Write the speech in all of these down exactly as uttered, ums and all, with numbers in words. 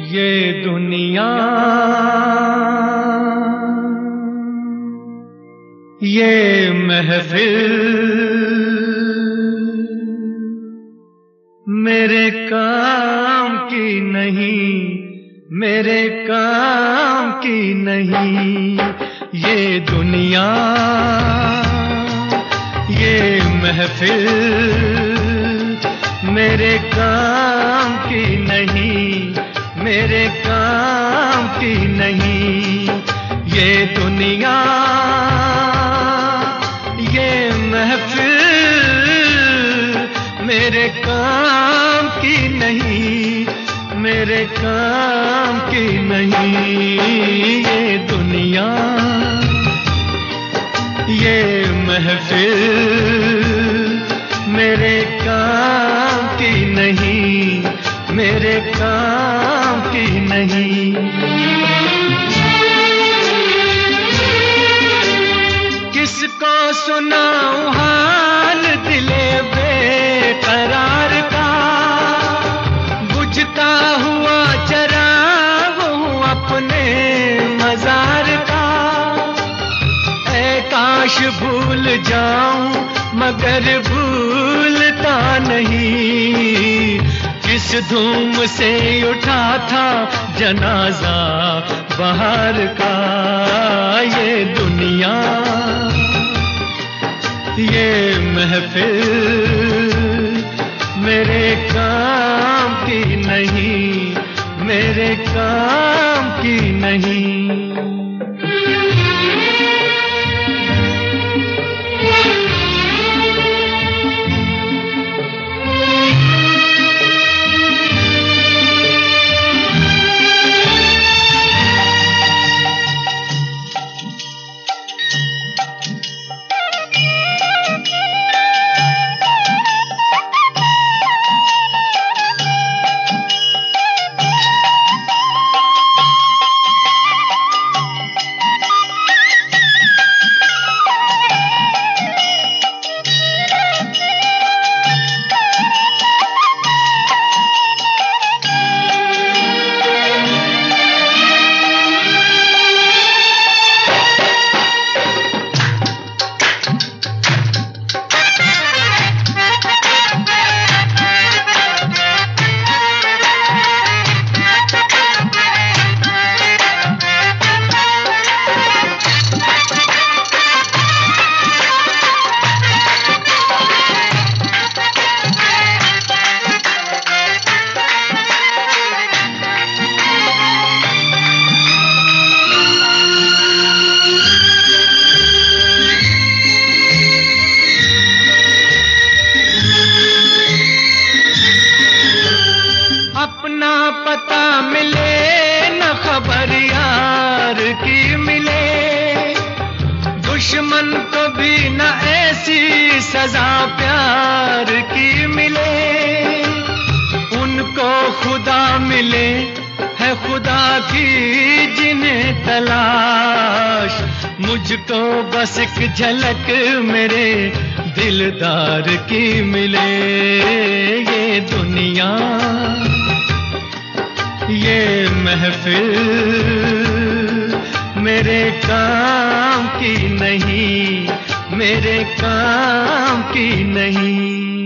ये दुनिया ये महफिल मेरे काम की नहीं, मेरे काम की नहीं। ये दुनिया ये महफिल मेरे काम की नहीं, मेरे काम की नहीं। ये दुनिया ये महफिल मेरे काम की नहीं, मेरे काम की नहीं। ये दुनिया ये महफिल मेरे काम की नहीं, मेरे काम की नहीं। किसको सुनाऊं हाल दिले बेकरार का, बुझता हुआ चराग हूँ अपने मजार का। ऐ काश भूल जाऊं मगर भूलता नहीं, किस धूम से उठा था जनाजा बहार का। ये दुनिया ये महफिल मेरे काम की नहीं, मेरे काम की नहीं। पता मिले न खबर यार की मिले, दुश्मन को भी न ऐसी सजा प्यार की मिले। उनको खुदा मिले है खुदा की जिन्हें तलाश, मुझको बस एक झलक मेरे दिलदार की मिले। ये दुनिया ये महफिल मेरे काम की नहीं, मेरे काम की नहीं।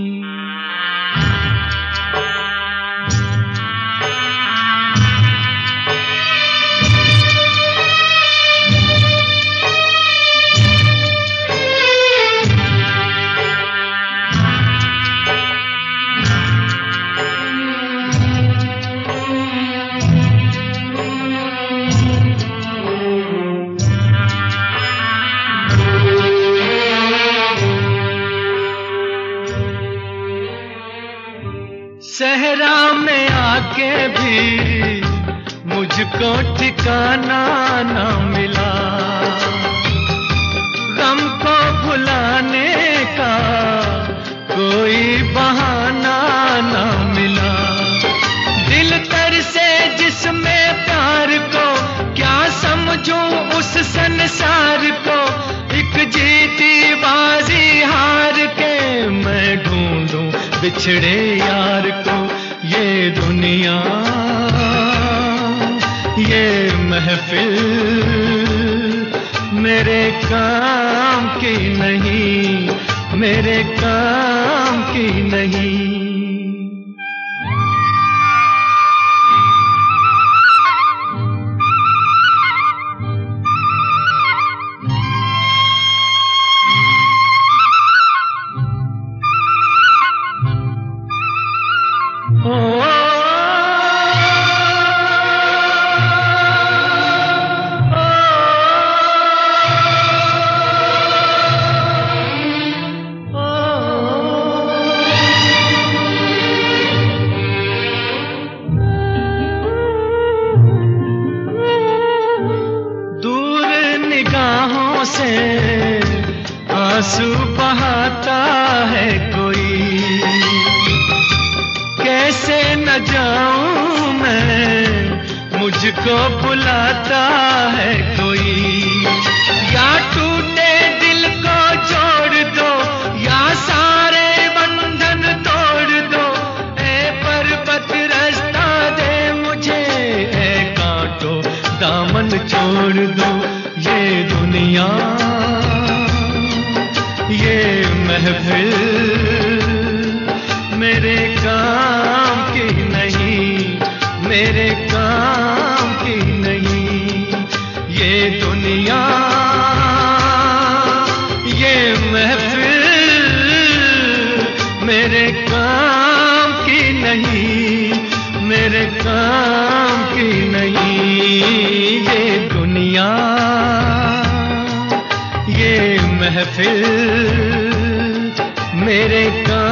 सहरा में आके भी मुझको ठिकाना ना मिला, गम को भुलाने का कोई बहाना ना मिला। दिल तर से जिसमें प्यार को क्या समझूं उस संसार को, एक जीती बाजी हार के मैं ढूंढूं बिछड़े यार को। ये दुनिया महफिल मेरे काम की नहीं, मेरे काम की नहीं। से आंसू बहाता है कोई, कैसे न जाऊं मैं, मुझको बुलाता है कोई। या टूटे दिल को जोड़ दो, या सारे बंधन तोड़ दो। ए पर्वत रास्ता दे मुझे, ए कांटो दामन छोड़ दो। ये दुनिया ये महफिल मेरे काम की नहीं, मेरे काम की नहीं। ये दुनिया ये महफिल मेरे काम की नहीं, मेरे काम की नहीं। ये दुनिया ये महफिल मेरे काम